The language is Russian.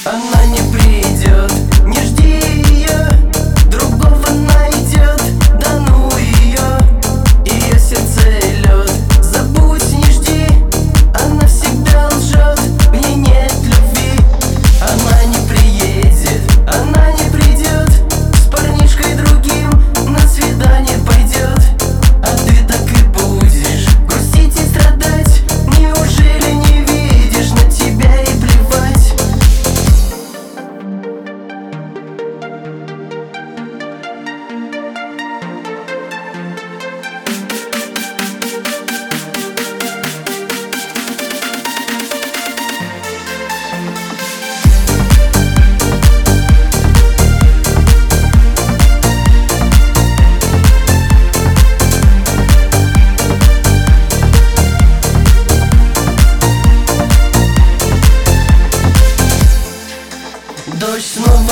Она не придет, не жди ее, другого найдет, да ну ее. Ее сердце лед, забудь, не жди, она всегда лжет, в ней нет любви. Она не приедет, она не придет, с парнишкой другим на свидание пойдет. А ты так и будешь грустить и страдать, неужели не видишь, на тебя и плевать? Дождь снова